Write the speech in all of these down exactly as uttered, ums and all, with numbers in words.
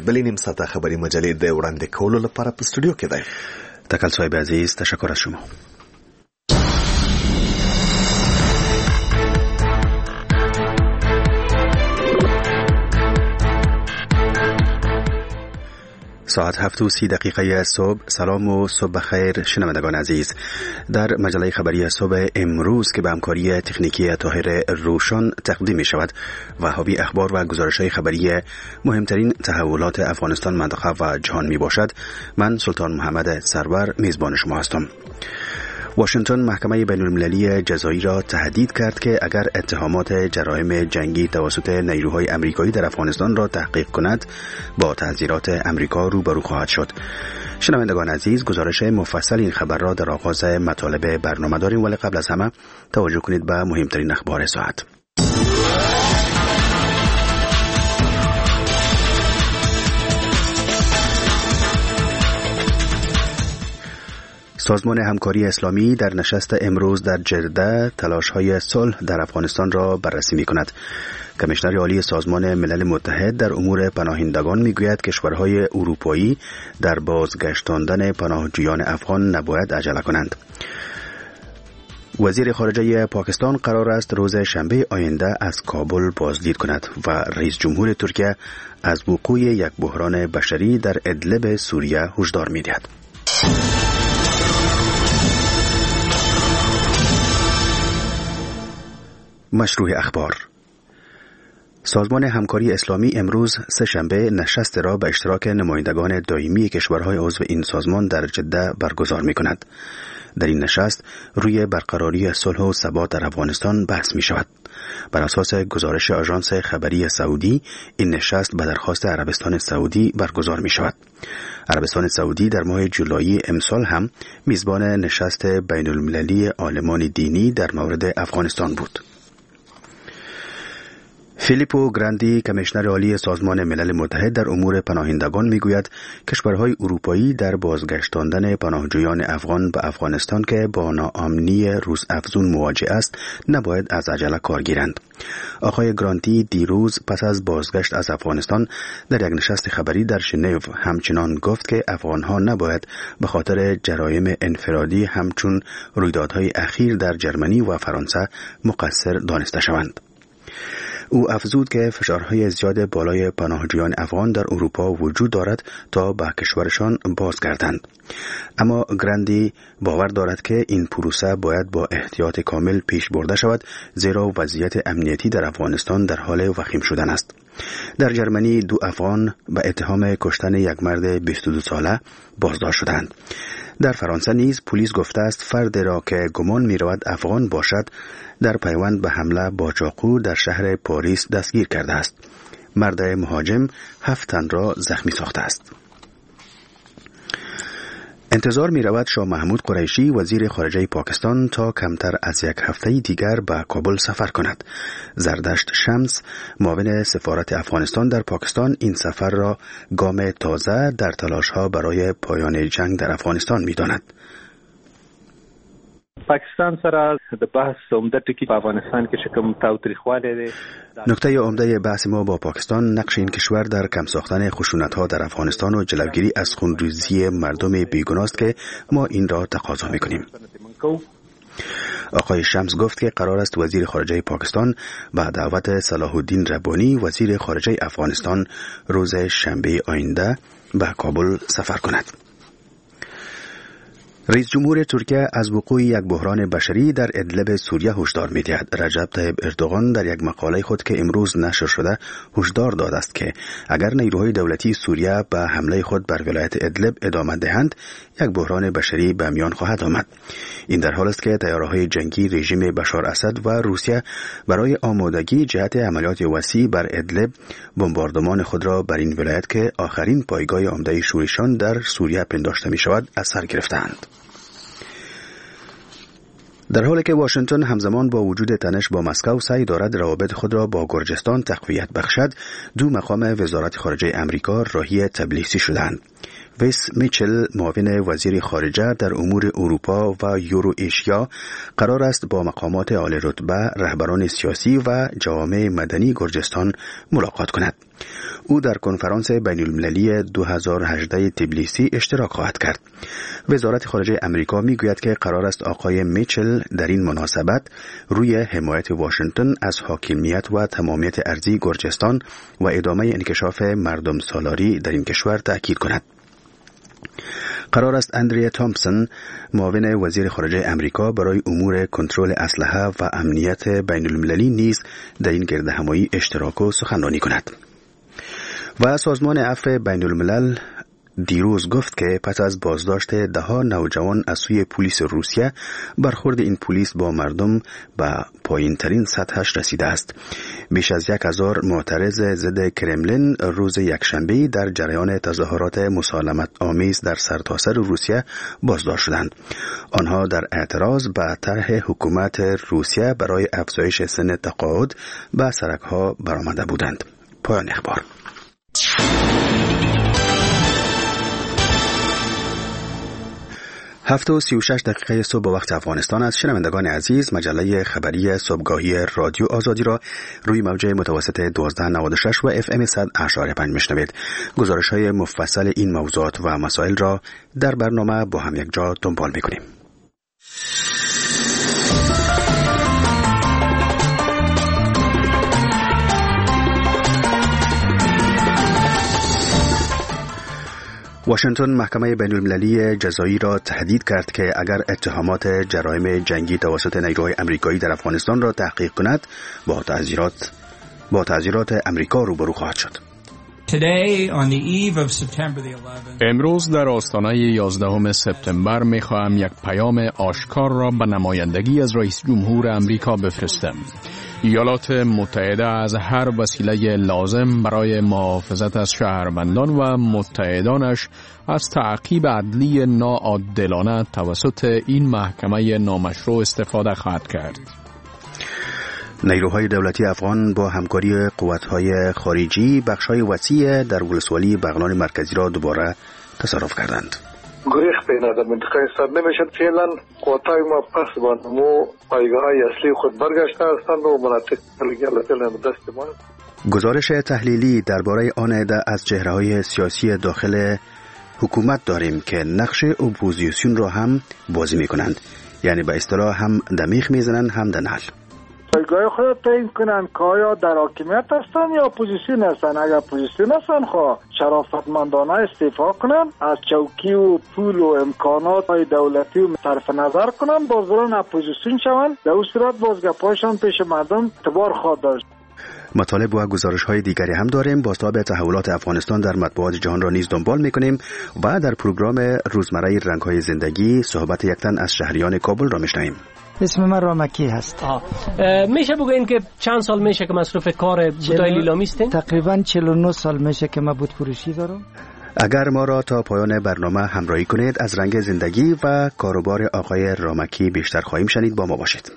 بلې نیم ساعته خبري مجلې د وړاندې کولو لپاره په استودیو کې دی. تکل صاحب عزیز، تشکر از شما. ساعت هفت و سی دقیقه صبح. سلام و صبح بخیر شنوندگان عزیز. در مجله خبری صبح امروز که به همکاری تکنیکی طاهر روشن تقدیم می شود و حاوی اخبار و گزارش‌های خبری مهمترین تحولات افغانستان، منطقه و جهان می باشد، من سلطان محمد سرور میزبان شما هستم. واشنگتن محکمه بین‌المللی جزایی را تهدید کرد که اگر اتهامات جرایم جنگی توسط نیروهای امریکایی در افغانستان را تحقیق کند با تحذیرات امریکا روبرو خواهد شد. شنوندگان عزیز، گزارش مفصل این خبر را در آغاز مطالب برنامه داریم، ولی قبل از همه توجه کنید به مهمترین اخبار ساعت. سازمان همکاری اسلامی در نشست امروز در جده تلاش‌های صلح در افغانستان را بررسی می‌کند. کمیشنر عالی سازمان ملل متحد در امور پناهندگان می‌گوید کشورهای اروپایی در بازگشتاندن پناهجویان افغان نباید عجله کنند. وزیر خارجه پاکستان قرار است روز شنبه آینده از کابل بازدید کند و رئیس جمهور ترکیه از وقوع یک بحران بشری در ادلب سوریه هشدار می‌دهد. مشروع اخبار. سازمان همکاری اسلامی امروز سه شنبه نشست را به اشتراک نمایندگان دائمی کشورهای عضو این سازمان در جده برگزار می کند. در این نشست روی برقراری صلح و ثبات در افغانستان بحث می شود. بر اساس گزارش آژانس خبری سعودی، این نشست به درخواست عربستان سعودی برگزار می شود. عربستان سعودی در ماه جولای امسال هم میزبان نشست بین المللی عالمان دینی در مورد افغانستان بود. فیلیپو گراندی، کمیشنر عالی سازمان ملل متحد در امور پناهندگان میگوید کشورهای اروپایی در بازگشتاندن پناهجویان افغان به افغانستان که با ناامنی روزافزون مواجه است نباید از عجله کار گیرند. آقای گرانتی دیروز پس از بازگشت از افغانستان در یک نشست خبری در ژنو همچنان گفت که افغانها نباید به خاطر جرایم انفرادی همچون رویدادهای اخیر در جرمنی و فرانسه مقصر دانسته شوند. او افزود که فشارهای زیاد بالای پناهجویان افغان در اروپا وجود دارد تا به کشورشان بازگردند. اما گراندی باور دارد که این پروسه باید با احتیاط کامل پیش برده شود، زیرا وضعیت امنیتی در افغانستان در حال وخیم شدن است. در جرمنی دو افغان به اتهام کشتن یک مرد بیست و دو ساله بازداشت شدند. در فرانسه نیز پلیس گفته است فرد را که گمان می رود افغان باشد در پیوند به حمله با چاقو در شهر پاریس دستگیر کرده است. مرد مهاجم هفت تن را زخمی ساخته است. انتظار می رود شاه محمود قریشی وزیر خارجه پاکستان تا کمتر از یک هفته دیگر به کابل سفر کند. زردشت شمس، معاون سفارت افغانستان در پاکستان، این سفر را گام تازه در تلاش‌ها برای پایان جنگ در افغانستان می داند. پاکستان سره د بحث عمده ټکی په افغانستان کې شکم تاوتریخواله دی. نکته عمده بحث ما با پاکستان نقش این کشور در کم ساختن خشونت‌ها در افغانستان و جلوگیری از خونریزی مردم بیگناه است که ما این را تقاضا می‌کنیم. آقای شمس گفت که قرار است وزیر خارجه پاکستان به دعوت صلاح الدین ربانی وزیر خارجه افغانستان روز شنبه آینده به کابل سفر کند. رئیس جمهور ترکیه از وقوع یک بحران بشری در ادلب سوریه هشدار می‌دهد. رجب طیب اردوغان در یک مقاله خود که امروز نشر شده هشدار داده است که اگر نیروهای دولتی سوریه به حمله خود بر ولایت ادلب ادامه دهند یک بحران بشری به میان خواهد آمد. این در حالی است که طیاره‌های جنگی رژیم بشار اسد و روسیه برای آمادگی جهت عملیات وسیع بر ادلب بمباردمان خود را بر این ولایت که آخرین پایگاه عمده شورشیان در سوریه پنداشته می‌شود از سر گرفتند. در حالی که واشنگتن همزمان با وجود تنش با مسکو سعی دارد روابط خود را با گرجستان تقویت بخشد، دو مقام وزارت خارجه امریکا راهی تبلیسی شدند. ویس میچل معاون وزیر خارجه در امور اروپا و یورو ایشیا قرار است با مقامات عالی رتبه، رهبران سیاسی و جوامع مدنی گرجستان ملاقات کند. او در کنفرانس بین المللی دو هزار و هجده تبلیسی اشتراک خواهد کرد. وزارت خارجه امریکا میگوید که قرار است آقای میچل در این مناسبت روی حمایت واشنگتن از حاکمیت و تمامیت ارضی گرجستان و ادامه انکشاف مردم سالاری در این کشور تأکید کند. قرار است اندریا تامپسون معاون وزیر خارجه امریکا برای امور کنترل اسلحه و امنیت بین المللی نیز در این گردهمایی اشتراک و سخنرانی کند. و سازمان عفو بین الملل دیروز گفت که پس از بازداشت دهها نوجوان از سوی پلیس روسیه، برخورد این پلیس با مردم به پایین ترین سطحش رسیده است. بیش از یک هزار معترض ضد کرملین روز یکشنبه در جریان تظاهرات مسالمت آمیز در سرتاسر روسیه بازداشت شدند. آنها در اعتراض به طرح حکومت روسیه برای افزایش سن تقاعد به سرک‌ها برآمده بودند. پایان اخبار. هفت و سی و شش دقیقه صبح به وقت افغانستان است. شنوندگان عزیز، مجله خبری صبحگاهی رادیو آزادی را روی موج متوسط دوازده نود و شش و اف ام صد اشاری پنج میشنوید. گزارش های مفصل این موضوعات و مسائل را در برنامه با هم یک جا دنبال میکنیم. واشنگتن محکمه بین المللی جزایی را تهدید کرد که اگر اتهامات جرایم جنگی توسط نیروهای امریکایی در افغانستان را تحقیق کند، با تعزیرات با تعزیرات امریکا روبرو خواهد شد. امروز در آستانه یازدهم سپتامبر می‌خواهم یک پیام آشکار را به نمایندگی از رئیس جمهور امریکا بفرستم. ایالات متحده از هر وسیله لازم برای محافظت از شهروندان و متحدانش از تعقیب عدلی ناعادلانه توسط این محکمه نامشروع استفاده خواهد کرد. نیروهای دولتی افغان با همکاری قوت‌های خارجی بخش‌های وسیع در ولسوالی بغلان مرکزی را دوباره تصرف کردند. گریخ پیدا در منطقه سر نمیشد. فعلا قوت‌های ما پس با نمو پایگاه‌های اصلی خود برگشته هستند و مناطق دیگر دست ما. گزارش تحلیلی درباره آن عده از چهره‌های سیاسی داخل حکومت داریم که نقش اپوزیسیون را هم بازی می‌کنند، یعنی به اصطلاح هم دمیخ می‌زنند هم دنال. پایگاه خود تعیین کنند که آیا در حاکمیت هستند یا اپوزیسیون هستند. اگر اپوزیسیون هستند خب شرافتمندانه استعفا کنند، از چوکی و پول و امکانات های دولتی و صرف نظر کنند، بازداران اپوزیسیون شوند. در اون صورت بازگپایشان پیش مردم اعتبار خواهد داشت. مطالب و گزارش‌های دیگری هم داریم. بازتاب تحولات افغانستان در مطبوعات جهان را نیز دنبال می‌کنیم و در پروگرام روزمره رنگ‌های زندگی صحبت یک تن از شهریان کابل را می‌شنویم. اسم من رامکی هست. میشه بگوین که چند سال میشه که مصروف کار بودای لیلامی هستین؟ تقریبا چهل و نه سال میشه که من بود فروشی دارم. اگر ما را تا پایان برنامه همراهی کنید، از رنگ زندگی و کاروبار آقای رامکی بیشتر خواهیم شنید. با ما باشید.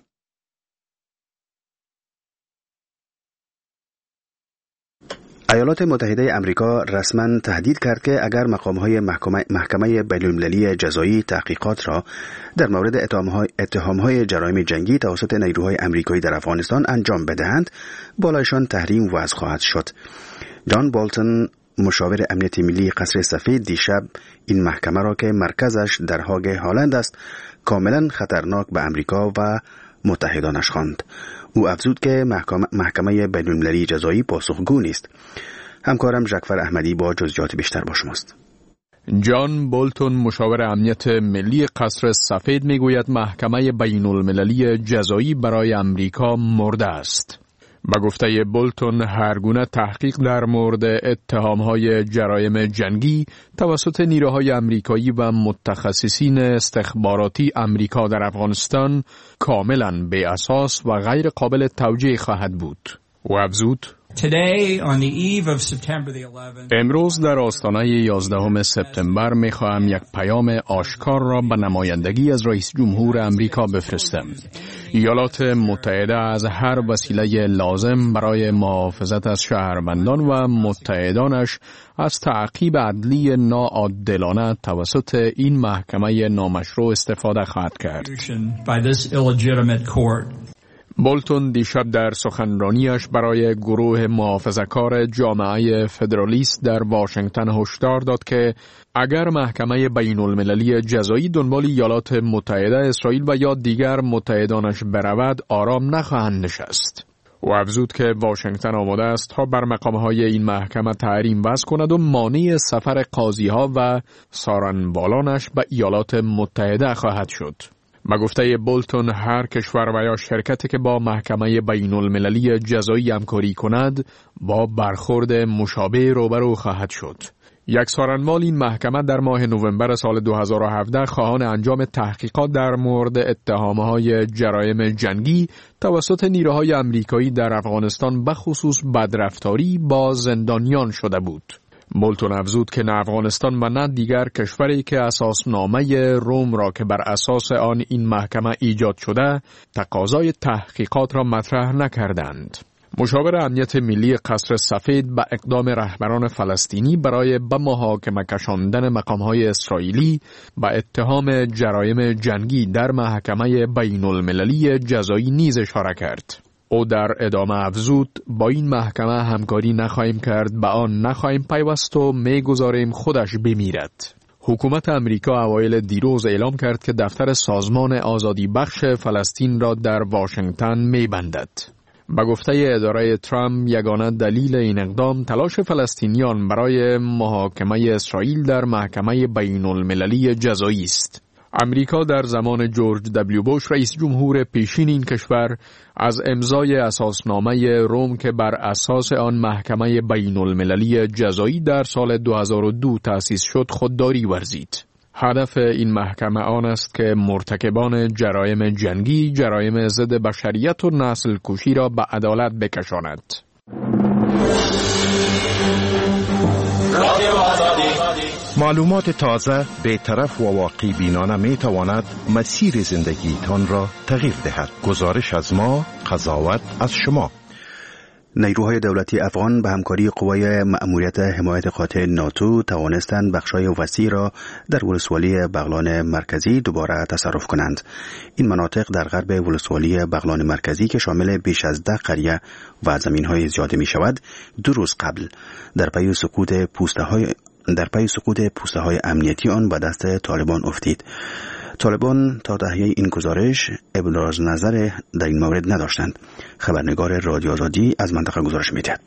ایالات متحده امریکا رسما تهدید کرد که اگر مقام‌های محکمه, محکمه بین‌المللی جزایی تحقیقات را در مورد اتهام‌های جرایم جنگی توسط نیروهای امریکایی در افغانستان انجام بدهند، بالایشان تحریم وضع خواهد شد. جان بالتون، مشاور امنیت ملی قصر سفید، دیشب این محکمه را که مرکزش در هاگ هلند است، کاملا خطرناک به امریکا و متحدانش خواند. او افزود که محکمه, محکمه بین‌المللی جزایی پاسخگو نیست. همکارم ژکفر احمدی با جزئیات بیشتر با شماست. جان بولتون، مشاور امنیت ملی قصر سفید، میگوید محکمه بین‌المللی جزایی برای امریکا مرده است. با گفته بولتون، هرگونه تحقیق در مورد اتهام‌های جرایم جنگی توسط نیروهای امریکایی و متخصصین استخباراتی امریکا در افغانستان کاملاً بی اساس و غیر قابل توجیه خواهد بود. و افزود امروز در آستانه یازدهم سپتامبر میخواهم یک پیام آشکار را به نمایندگی از رئیس جمهور امریکا بفرستم. ایالات متحده از هر وسیله لازم برای محافظت از شهروندان و متحدانش از تعقیب عدلی ناعادلانه توسط این محکمه نامشروع استفاده خواهد کرد. بولتون دیشب در سخنرانیش برای گروه محافظه‌کار جامعه فدرالیست در واشنگتن هشدار داد که اگر محکمه بین المللی جزایی دنبال ایالات متحده اسرائیل و یا دیگر متحدانش برود آرام نخواهند نشست. او افزود که واشنگتن آماده است تا بر مقامهای این محکمه تحریم وضع کند و مانع سفر قاضی‌ها و سارنوالانش به ایالات متحده خواهد شد. به گفته بولتون هر کشور و یا شرکتی که با محکمه بین المللی جزایی همکاری کند با برخورد مشابه روبرو خواهد شد. یک سارنوال این محکمه در ماه نوامبر سال دو هزار و هفده خواهان انجام تحقیقات در مورد اتهامهای جرایم جنگی توسط نیروهای آمریکایی در افغانستان به خصوص بدرفتاری با زندانیان شده بود. بولتون افزود که نه افغانستان و نه دیگر کشوری که اساسنامه روم را که بر اساس آن این محکمه ایجاد شده تقاضای تحقیقات را مطرح نکردند. مشاور امنیت ملی قصر سفید به اقدام رهبران فلسطینی برای به محاکمه کشاندن مقامهای اسرائیلی به اتهام جرایم جنگی در محکمه بین المللی جزایی نیز اشاره کرد. او در ادامه افزود با این محکمه همکاری نخواهیم کرد، به آن نخواهیم پیوست و میگذاریم خودش بمیرد. حکومت امریکا اوایل دیروز اعلام کرد که دفتر سازمان آزادی بخش فلسطین را در واشنگتن میبندد. به گفته اداره ترامپ یگانه دلیل این اقدام تلاش فلسطینیان برای محاکمه اسرائیل در محکمه بین المللی جزایی است. امریکا در زمان جورج دبلیو بوش رئیس جمهور پیشین این کشور از امضای اساسنامه روم که بر اساس آن محکمه بین المللی جزایی در سال دو هزار و دو تأسیس شد خودداری ورزید. هدف این محکمه آن است که مرتکبان جرایم جنگی، جرایم ضد بشریت و نسل کشی را به عدالت بکشاند. معلومات تازه، بی‌طرف و واقع بینانه می تواند مسیر زندگیتان را تغییر دهد. گزارش از ما، قضاوت از شما. نیروهای دولتی افغان به همکاری قوای مأموریت حمایت قاطع ناتو توانستند بخشای وسیع را در ولسوالی بغلان مرکزی دوباره تصرف کنند. این مناطق در غرب ولسوالی بغلان مرکزی که شامل بیش از ده قریه و زمین‌های زیاده می شود، دو روز قبل در پی سقوط پوسته‌های در پی سقوط پوسته های امنیتی آن به دست طالبان افتید. طالبان تا تهیه این گزارش ابراز نظر در این مورد نداشتند. خبرنگار رادیو آزادی از منطقه گزارش می‌دهد.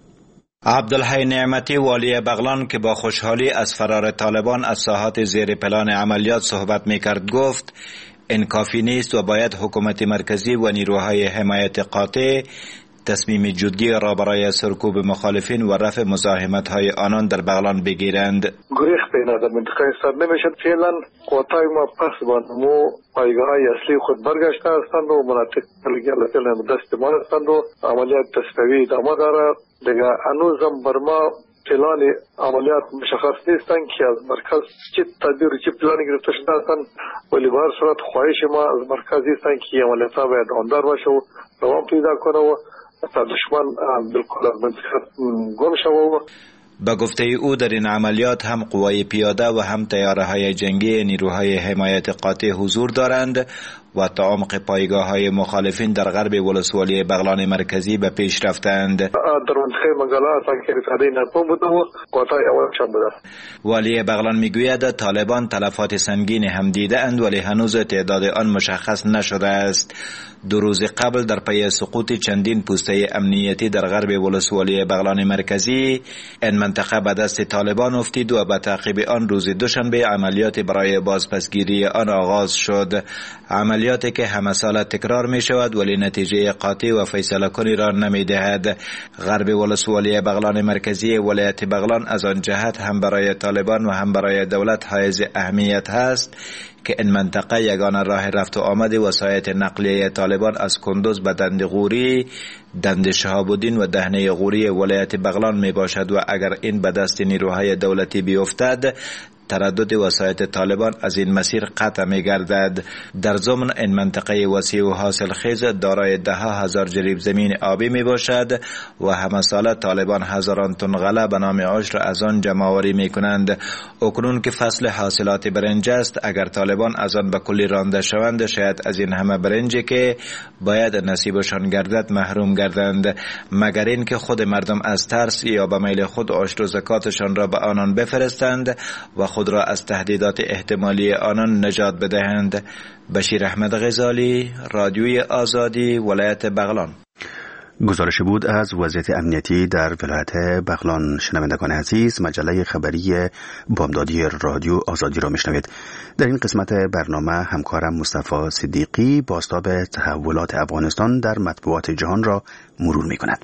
عبدالحی نعمتی والی بغلان که با خوشحالی از فرار طالبان از ساحات زیر پلان عملیات صحبت می‌کرد گفت این کافی نیست و باید حکومت مرکزی و نیروهای حمایت قاطع تصمیم جدی را برای سرکوب مخالفین و رفع مزاحمت‌های آنان در بغلان بگیرند. گریخ پیدا در منطقه سر نمیشد. فعلا قوتای ما پس بانمو پایگاه‌های اصلی خود برگشته هستند و مناطق لگل فعلا دست ما هستند و عملیات تصفیه‌ای ادامه دارد. دیگه هنوزم بر ما پلان عملیات مشخص نیستند که از مرکز چه تدبیر چه پلانی گرفته شده هستند، ولی به هر صورت خواهش ما از مرکز است که عملیات‌ها باید آندار باشه و دوام پیدا کنه و تا دشمن بالکل منطقه گم شود. با گفته او در این عملیات هم قوای پیاده و هم تیاره‌های جنگی نیروهای حمایت قاطع حضور دارند و تا عمق پایگاه‌های مخالفین در غرب ولسوالی بغلان مرکزی به پیش رفتند. در منطقه منگلا سانکریتاری نپون بوده و قوای اول شام بوده. والی بغلان میگوید طالبان تلفات سنگین هم دیده اند ولی هنوز تعداد آن مشخص نشده است. دو روز قبل در پی سقوط چندین پوسته امنیتی در غرب ولسوالی بغلان مرکزی این منطقه به دست طالبان افتید و به تعقیب آن روز دوشنبه عملیات برای بازپسگیری آن آغاز شد. عملیاتی که همه سال تکرار می شود ولی نتیجه قاطع و فیصله کنی را نمی دهد. غرب ولسوالی بغلان مرکزی ولایت بغلان از آن جهت هم برای طالبان و هم برای دولت حائز اهمیت هست که این منطقه یگانه راه رفت و آمد وسایط نقلیه طالبان از کندوز به دندغوری دند شهاب الدین و دهنه غوری ولایت بغلان می باشد و اگر این به دست نیروهای دولتی بیفتد تردد وسایط طالبان از این مسیر قطع می گردد. در ضمن این منطقه وسیع و حاصل خیز دارای ده ها هزار جریب زمین آبی می باشد و همه ساله طالبان هزاران تن غله به نام عشر از آن جمع آوری می کنند. اکنون که فصل حاصلات برنج است، اگر طالبان از آن به کلی رانده شوند شاید از این همه برنجی که باید نصیبشان گردد محروم گردند، مگر این که خود مردم از ترس یا به میل خود عشر و زکاتشان را به آنان بفرستند و خود را از تهدیدات احتمالی آنان نجات بدهند. بشیر احمد غزالی، رادیوی آزادی، ولایت بغلان. گزارش بود از وضعیت امنیتی در ولایت بغلان. شنوندگان عزیز، مجله خبری بامدادی رادیو آزادی را میشنوید. در این قسمت برنامه همکارم مصطفی صدیقی بازتاب تحولات افغانستان در مطبوعات جهان را مرور میکند.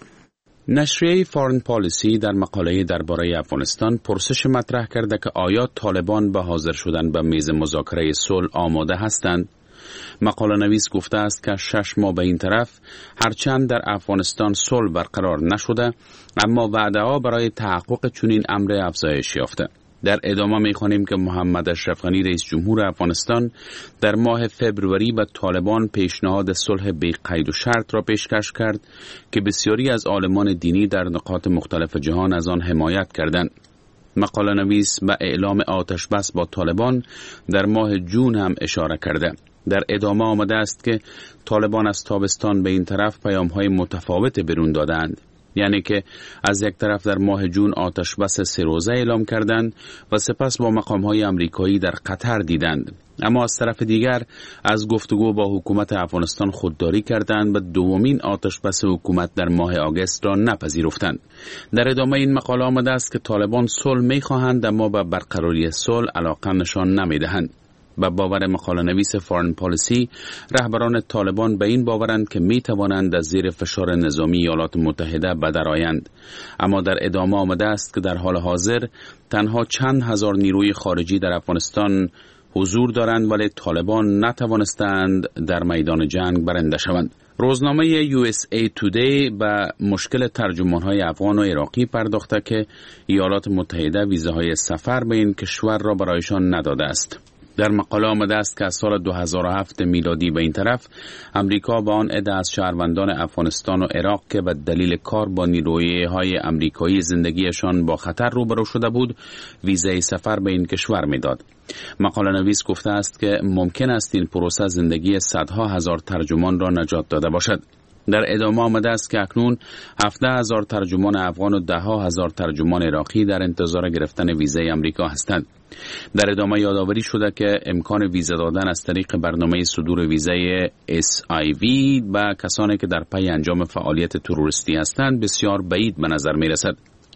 نشریه فارن پالیسی در مقاله درباره افغانستان پرسش مطرح کرده که آیا طالبان به حاضر شدن به میز مذاکره صلح آماده هستند؟ مقاله نویس گفته است که شش ماه به این طرف هرچند در افغانستان صلح برقرار نشده، اما وعده‌ها برای تحقق چنین امر افزایش یافته. در ادامه می‌خوانیم که محمد اشرف غنی رئیس جمهور افغانستان در ماه فبروری به طالبان پیشنهاد صلح بی قید و شرط را پیشکش کرد که بسیاری از عالمان دینی در نقاط مختلف جهان از آن حمایت کردند. مقاله نویس به اعلام آتش بس با طالبان در ماه جون هم اشاره کرده. در ادامه آمده است که طالبان از تابستان به این طرف پیام‌های متفاوت برون دادند، یعنی که از یک طرف در ماه جون آتش بس سه روزه اعلام کردند و سپس با مقام‌های آمریکایی در قطر دیدند، اما از طرف دیگر از گفتگو با حکومت افغانستان خودداری کردند و دومین آتش بس حکومت در ماه آگوست را نپذیرفتند. در ادامه این مقاله آمده است که طالبان صلح می‌خواهند اما به برقراری صلح علاقه نشان نمی‌دهند. با باور مقاله نویس فارن پالیسی، رهبران طالبان به این باورند که می توانند از زیر فشار نظامی ایالات متحده بدرآیند، اما در ادامه آمده است که در حال حاضر تنها چند هزار نیروی خارجی در افغانستان حضور دارند ولی طالبان نتوانستند در میدان جنگ برنده شوند. روزنامه یو اس ای تودی به مشکل ترجمان‌های افغان و عراقی پرداخته که ایالات متحده ویزاهای سفر به این کشور را برایشان نداده است. در مقاله آمده است که از سال دو هزار و هفت میلادی به این طرف امریکا با آن عده از شهروندان افغانستان و عراق که به دلیل کار با نیروهای امریکایی زندگیشان با خطر روبرو شده بود ویزای سفر به این کشور میداد. مقاله نویس گفته است که ممکن است این پروسه زندگی صدها هزار ترجمان را نجات داده باشد. در ادامه آمده است که اکنون هفده هزار ترجمان افغان و ده ها هزار ترجمان عراقی در انتظار گرفتن ویزای امریکا هستند. در ادامه یادآوری شده که امکان ویزا دادن از طریق برنامه صدور ویزای اس آی وی به کسانی که در پی انجام فعالیت تروریستی هستند بسیار بعید به نظر می رسد.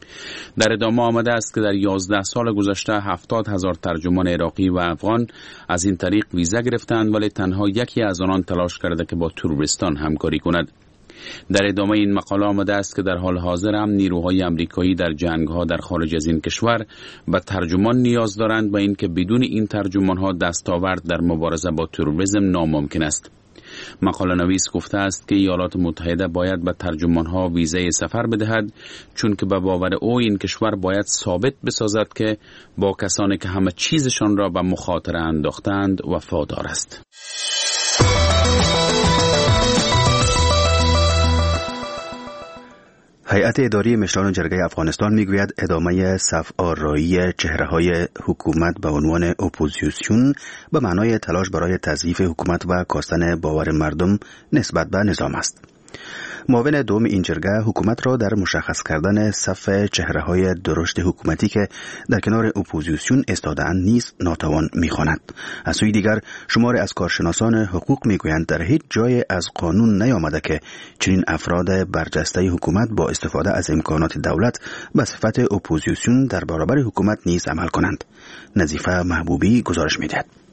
در ادامه آمده است که در یازده سال گذشته هفتاد هزار ترجمان عراقی و افغان از این طریق ویزا گرفتند ولی تنها یکی از آنان تلاش کرده که با تروریستان همکاری کند. در ادامه این مقاله آمده است که در حال حاضر هم نیروهای آمریکایی در جنگ‌ها در خارج از این کشور به ترجمان نیاز دارند و اینکه بدون این ترجمان‌ها دستاورد در مبارزه با تروریسم ناممکن است. مقاله نویس گفته است که ایالات متحده باید به ترجمان‌ها ویزای سفر بدهد، چون که به باور او این کشور باید ثابت بسازد که با کسانی که همه چیزشان را به مخاطره انداختند وفادار است. هیئت اداری مشران جرگه افغانستان میگوید ادامه صف آرایی چهره‌های حکومت به عنوان اپوزیسیون به معنای تلاش برای تضعیف حکومت و کاستن باور مردم نسبت به نظام است. معاون دوم این جرگه حکومت را در مشخص کردن صف چهره‌های درشت حکومتی که در کنار اپوزیسیون استاده‌اند نیز ناتوان می‌خواند. از سوی دیگر شماری از کارشناسان حقوق میگویند در هیچ جای از قانون نیامده که چنین افراد برجسته حکومت با استفاده از امکانات دولت به صفت اپوزیسیون در برابر حکومت نیز عمل کنند. نظیفه محبوبی گزارش می‌دهد.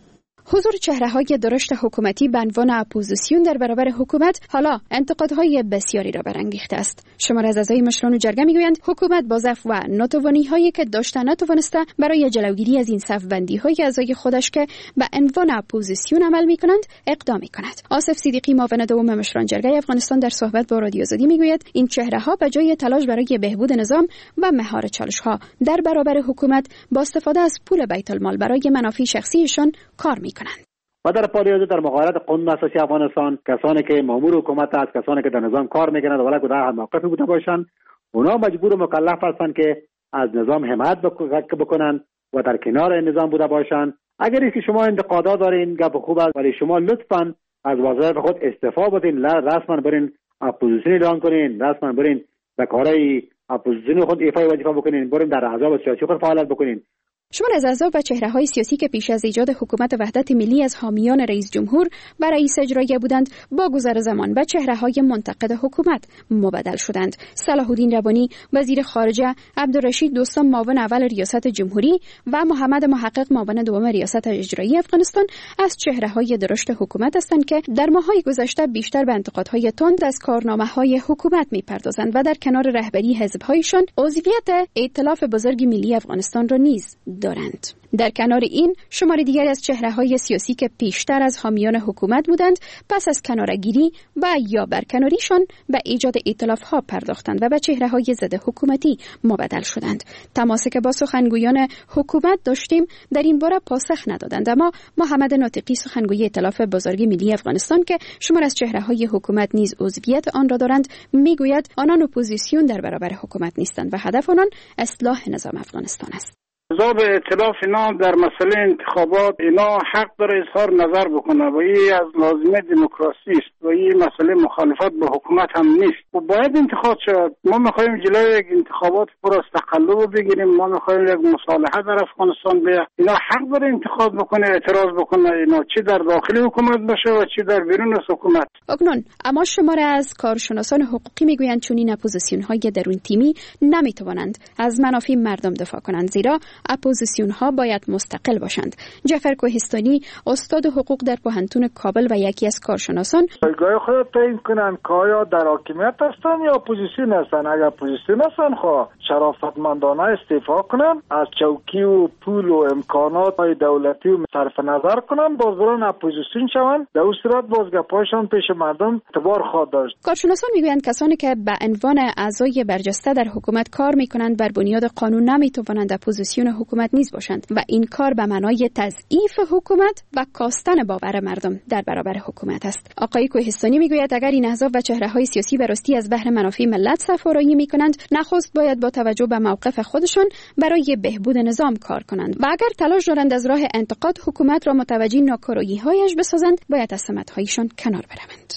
حضور چهره‌های درشت حکومتی به عنوان اپوزیسیون در برابر حکومت حالا انتقادهای بسیاری را برانگیخته است. شمار از اعضای مشران جرگه میگویند حکومت با ضعف و ناتوانی‌هایی که داشته نتوانسته برای جلوگیری از این صف‌بندی‌های اعضای خودش که به عنوان اپوزیسیون عمل می‌کنند اقدام می‌کند. آصف صدیقی معاون دوم مشران جرگه افغانستان در صحبت با رادیو آزادی میگوید این چهره‌ها به جای تلاش برای بهبود نظام و مهار چالش‌ها در برابر حکومت با استفاده از پول بیت المال برای منافع شخصیشان کار می‌کنند. و در پاریوز در مقابلت قانون اساسی افغانستان کسانی که مامور حکومت است، کسانی که در نظام کار میکنند و ولکه در موقفی بوده باشند، اونا مجبور و مکلف هستند که از نظام حمایت بکنند و در کنار نظام بوده باشند. اگر که شما انتقادات دارین گپ خوب است، ولی شما لطفاً از وظایف خود استعفا بدین، رسما برین اپوزیسیون اعلان کنین، رسما برین به کارهای اپوزیسیون خود ایفای وظیفه بکنین، برین در احزاب سیاسی خود فعالیت بکنین. شمار از اعضا و چهره‌های سیاسی که پیش از ایجاد حکومت وحدت ملی از حامیان رئیس جمهور و رئیس اجرایی بودند با گذر زمان به چهره‌های منتقد حکومت مبدل شدند. صلاح الدین ربانی وزیر خارجه، عبدالرشید دوستم معاون اول ریاست جمهوری و محمد محقق معاون دوم ریاست اجرایی افغانستان از چهره‌های درشت حکومت هستند که در ماه‌های گذشته بیشتر به انتقادهای تند از کارنامه‌های حکومت می‌پردازند و در کنار رهبری حزب‌هایشان عضویت ائتلاف بزرگ ملی افغانستان را نیز دارند. در کنار این شمار دیگری از چهره‌های سیاسی که پیشتر از حامیان حکومت بودند پس از کناره‌گیری و یا برکناریشان به ایجاد ائتلاف‌ها پرداختند و به چهره‌های ضد حکومتی مبدل شدند. تماسی که با سخنگویان حکومت داشتیم در این باره پاسخ ندادند، اما محمد ناطقی سخنگوی ائتلاف بزرگ ملی افغانستان که شمار از چهره‌های حکومت نیز عضویت آن را دارند میگوید آنان اپوزیسیون در برابر حکومت نیستند و هدف آنان اصلاح نظام افغانستان است. حزب ائتلاف اینا در مسئله انتخابات اینا حق داره اظهار نظر بکنه و این از لازمه دموکراسی است و این مسئله مخالفت با حکومت هم نیست و باید انتخاب شود. ما میخوایم جلوی یک انتخابات پر از تقلب بگیریم، ما میخوایم یک مصالحه در افغانستان بیاد. اینا حق داره انتخاب بکنه، اعتراض بکنه، اینا چی در داخل حکومت باشه و چی در بیرون از حکومت. اکنون اما شمار از کارشناسان حقوقی میگویند چنین اپوزیسیون‌های درون تیمی نمیتوانند از منافع مردم دفاع کنند، زیرا اپوزیسیون ها باید مستقل باشند. جعفر کوهستانی استاد حقوق در پوهنتون کابل و یکی از کارشناسان جایگاه خود تعیین کنند که آیا در حاکمیت هستند یا اپوزیسیون هستند. اگر اپوزیسیون هستند خب شرافتمندانه استعفا کنند، از چوکی و پول و امکانات های دولتی و صرف نظر کنند، باز برن اپوزیسیون شوند. در اون صورت باز گپایشان پیش مردم اعتبار خواهد داشت. کارشناسان میگویند کسانی که به عنوان اعضای برجسته در حکومت کار میکنند بر بنیاد قانون نمیتوانند اپوزیسیون حکومت نیز باشند و این کار به معنای تضعیف حکومت و کاستن باور مردم در برابر حکومت است. آقای کوهستانی میگوید اگر این احزاب و چهره‌های سیاسی به راستی از بهره منافع ملت صف‌آرایی میکنند، نخست باید با توجه به موقف خودشان برای بهبود نظام کار کنند و اگر تلاش دارند از راه انتقاد حکومت را متوجه ناکارایی‌هایش بسازند، باید از سمت‌هایشان کنار بروند.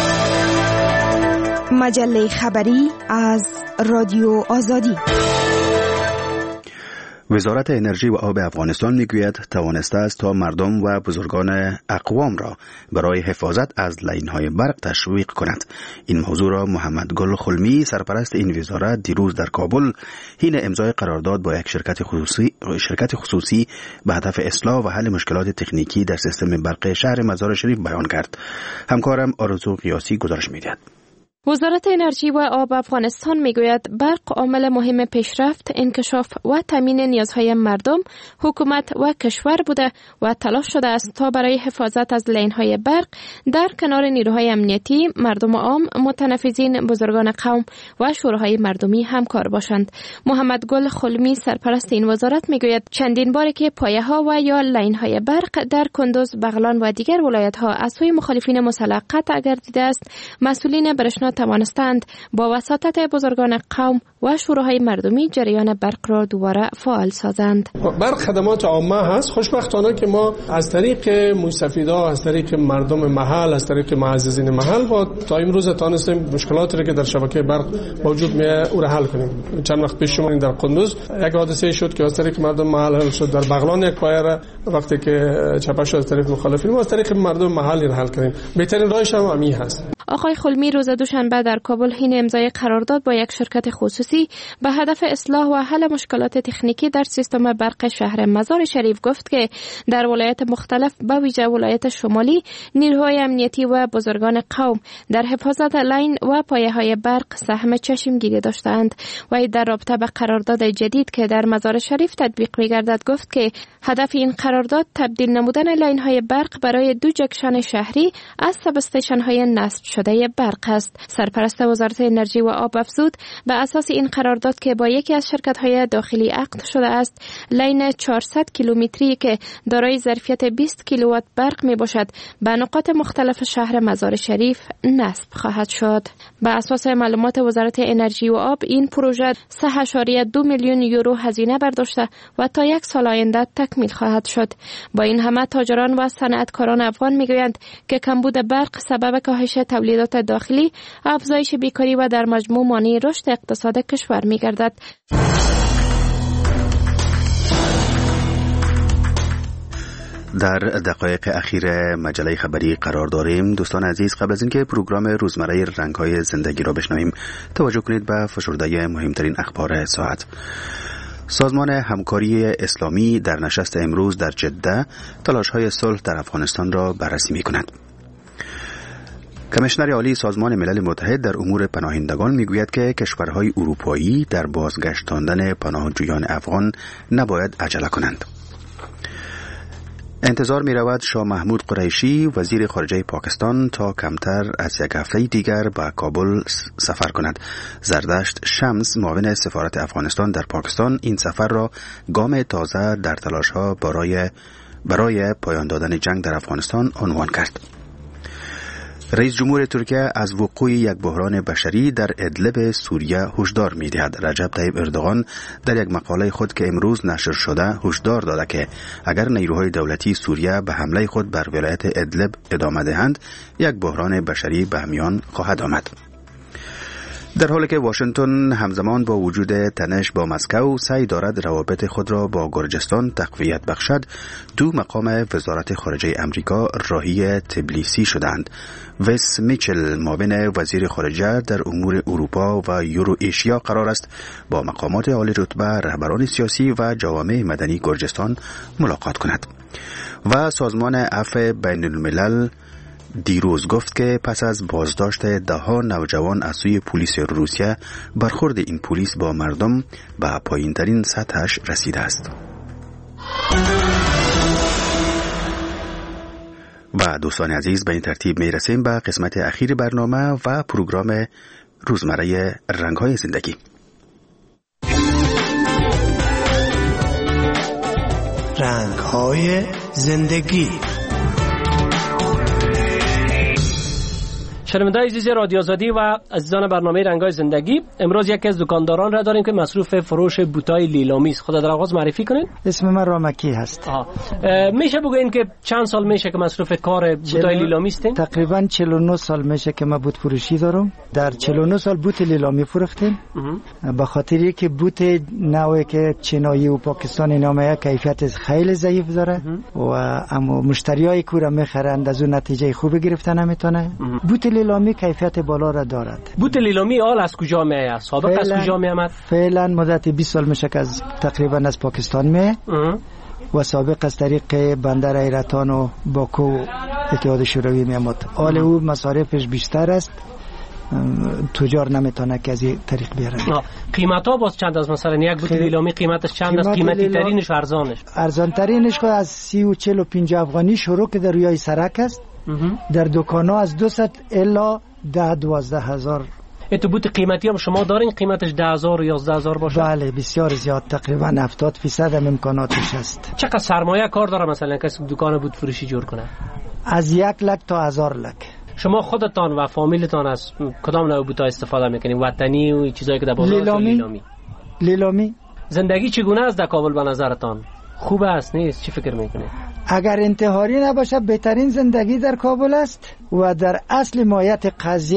مجله خبری از رادیو آزادی. وزارت انرژی و آب افغانستان میگوید توانسته است تا مردم و بزرگان اقوام را برای حفاظت از لین‌های برق تشویق کند. این موضوع را محمد گل خلمی سرپرست این وزارت دیروز در کابل حین امضای قرارداد با یک شرکت خصوصی شرکت خصوصی به هدف اصلاح و حل مشکلات تکنیکی در سیستم برق شهر مزار شریف بیان کرد. همکارم آرزو قیاسی گزارش می‌دهد. وزارت انرژی و آب افغانستان میگوید برق عامل مهم پیشرفت، انکشاف و تامین نیازهای مردم، حکومت و کشور بوده و تلاش شده است تا برای حفاظت از لین‌های برق در کنار نیروهای امنیتی، مردم عام، متنفذین، بزرگان قوم و شوراهای مردمی همکار باشند. محمد گل خلمی سرپرست این وزارت میگوید چندین باره که پایه‌ها و یا لین‌های برق در کندوز، بغلان و دیگر ولایت‌ها از سوی مخالفین مسلح قطع گردیده است، مسئولین برشنا توانستند با وساطت بزرگان قوم و شوراهای مردمی جریان برق را دوباره فعال سازند. برق خدمات عامه هست. خوشبختانه که ما از طریق مستفیدا، از طریق مردم محل، از طریق معززین محل با تا امروز تانستیم مشکلاتی را که در شبکه برق موجود میه او را حل کنیم. چند وقت پیش شما در قندوز یک حادثه شد که از طریق مردم محل حل شد. در بغلان یک پایه وقتی که چپش از طریق مخالفین ما از طریق مردم محل حل کردیم. بهترین راهش هم همین هست. آقای خلمی روز دوشنبه در کابل حین امضای قرارداد با یک شرکت خصوصی به هدف اصلاح و حل مشکلات تکنیکی در سیستم برق شهر مزار شریف گفت که در ولایات مختلف به ویژه ولایت شمالی نیروهای امنیتی و بزرگان قوم در حفاظت لاین و پایه‌های برق سهم چشمگیری داشتند. و در رابطه به قرارداد جدید که در مزار شریف تطبیق می‌گردد گفت که هدف این قرارداد تبدیل نمودن لاین‌های برق برای دو جکشن شهری از سب استیشن‌های نصب شده برق است. سرپرست وزارت انرژی و آب افزود به اساس این قرارداد که با یکی از شرکت‌های داخلی عقد شده است، لاین چهارصد کیلومتری که دارای ظرفیت بیست کیلووات برق میباشد به نقاط مختلف شهر مزار شریف نصب خواهد شد. به اساس معلومات وزارت انرژی و آب این پروژه سه ممیز دو میلیون یورو هزینه برداشته و تا یک سال آینده تکمیل خواهد شد. با این همه تاجران و صنعتکاران افغان میگویند که کمبود برق سبب کاهش تولیدات داخلی، افزایش بیکاری و در مجموع مانع رشد اقتصاد کشور میگردد. در دقایق اخیر مجله خبری قرار داریم. دوستان عزیز، قبل از اینکه پروگرام روزمره رنگ‌های زندگی را بشنویم، توجه کنید به فشرده مهمترین اخبار ساعت. سازمان همکاری اسلامی در نشست امروز در جده تلاش‌های صلح در افغانستان را بررسی می‌کند. کمیشنر عالی سازمان ملل متحد در امور پناهندگان میگوید که کشورهای اروپایی در بازگشتاندن پناهجویان افغان نباید عجله کنند. انتظار می رود شاه محمود قریشی وزیر خارجه پاکستان تا کمتر از یک هفته دیگر به کابل سفر کند. زردشت شمس معاون سفارت افغانستان در پاکستان این سفر را گام تازه در تلاش‌ها برای برای پایان دادن جنگ در افغانستان عنوان کرد. رئیس جمهور ترکیه از وقوع یک بحران بشری در ادلب سوریه هشدار می‌دهد. رجب طیب اردوغان در یک مقاله خود که امروز نشر شده هشدار داده که اگر نیروهای دولتی سوریه به حمله خود بر ولایت ادلب ادامه دهند، یک بحران بشری به میان خواهد آمد. در حالی که واشنگتن همزمان با وجود تنش با مسکو سعی دارد روابط خود را با گرجستان تقویت بخشد، دو مقام وزارت خارجه امریکا راهی تبلیسی شدند. ویس میچل معاون وزیر خارجه در امور اروپا و یورو ایشیا قرار است با مقامات عالی رتبه، رهبران سیاسی و جوامع مدنی گرجستان ملاقات کند. و سازمان عفو بین الملل دیروز گفت که پس از بازداشت ده ها نوجوان از سوی پلیس روسیه، برخورد این پلیس با مردم به پایین ترین سطحش رسیده است. و دوستان عزیز، به این ترتیب می رسیم به قسمت اخیر برنامه و پروگرام روزمره رنگ‌های زندگی. رنگ‌های زندگی. شنونده‌های عزیز رادیو آزادی و عزیزان برنامه رنگ‌های زندگی، امروز یکی از دکانداران را داریم که مصروف فروش بوتای لیلامی است. خدا در آغاز معرفی کنین. اسم من رامکی هست. میشه بگین که چند سال میشه که مصروف کار بوتای لیلامی هستین؟ تقریبا چهل و نه سال میشه که من بوت فروشی دارم. در چهل و نه سال بوت لیلامی فروختیم. به خاطری که بوت نوعی که چینایی و پاکستانی نامه کیفیت خیلی ضعیف داره و اما مشتریای کورا میخرند، از اون نتیجه خوب گرفتن نمیتونه. بوت لیلامی کیفیت بالا را دارد. بوت لیلامی آل از کجا میاد؟ سابق از کجا میآمد؟ فعلا مدت بیست سال میشه که از تقریبا از پاکستان میاد و سابق از طریق بندر ایرتان و باکو اتحاد شوروی میآمد. آل او مصارفش بیشتر است، تجار نمیتونه که از این طریق بیارن. قیمت ها باز چند است؟ مثلا یک بوت لیلامی قیمتش چند است؟ قیمتی ترینش و ارزانش؟ ارزان ترینش از سی و چهل و پنجاه افغانی شروع که در روی سرک است. در دکان ها از دویست الا ده دوازده هزار. اتو بوت قیمتی هم شما دارین قیمتش ده هزار و یازده هزار باشه؟ بله، بسیار زیاد، تقریبا هفتاد فیصد هم امکاناتش هست. چقدر سرمایه کار داره مثلا کسی دکان بوت فروشی جور کنه؟ از یک لک تا هزار لک. شما خودتان و فامیلتان از کدام نوع بوتا استفاده میکنین؟ وطنی و چیزایی که در بازار لیلامی. لیلامی لیلامی زندگی چگونه است در کابل به نظرتان؟ خوب است نیست؟ چی فکر میکنید؟ اگر انتحاری نباشه بهترین زندگی در کابل است و در اصل ماهیت قضیه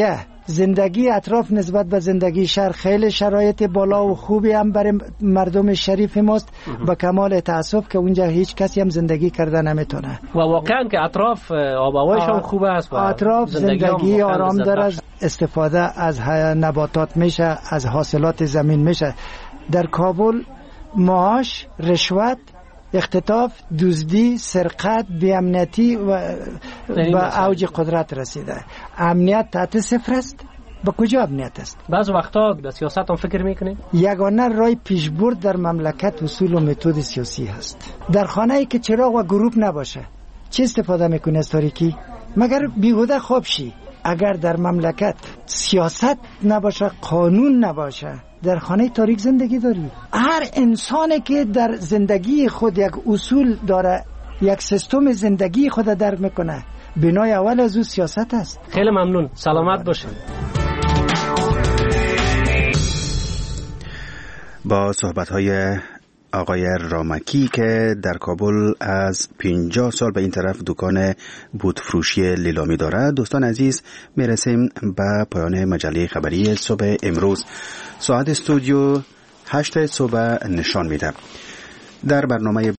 زندگی اطراف نسبت به زندگی شهر خیلی شرایط بالا و خوبی هم برای مردم شریف ماست. با کمال تاسف که اونجا هیچ کسی هم زندگی کرده نمیتونه و واقعا که اطراف آب و هوایش هم خوب است و اطراف زندگی, زندگی آرام داره، استفاده از نباتات میشه، از حاصلات زمین میشه. در کابل معاش، رشوت، اختطاف، دزدی، سرقت، بی‌امنیتی و به اوج قدرت رسیده. امنیت تحت صفر است. با کجا امنیت است؟ بعض وقتا به سیاست هم فکر میکنید؟ یگانه راه پیشبرد در مملکت اصول و متد سیاسی هست. در خانه‌ای که چراغ و گروپ نباشه چه استفاده میکنه از تاریکی؟ مگر بیهوده خواب شی. اگر در مملکت سیاست نباشه، قانون نباشه، در خانه تاریک زندگی داری. هر انسانی که در زندگی خود یک اصول داره، یک سیستم زندگی خود درک میکنه، بنای اول از او سیاست است. خیلی ممنون، سلامت باشین. با صحبت‌های آقای رامکی که در کابل از پنجاه سال به این طرف دکان بوتفروشی لیلامی دارد، دوستان عزیز میرسیم به پایان مجله خبری صبح امروز. ساعت استودیو هشت صبح نشان میده. در برنامه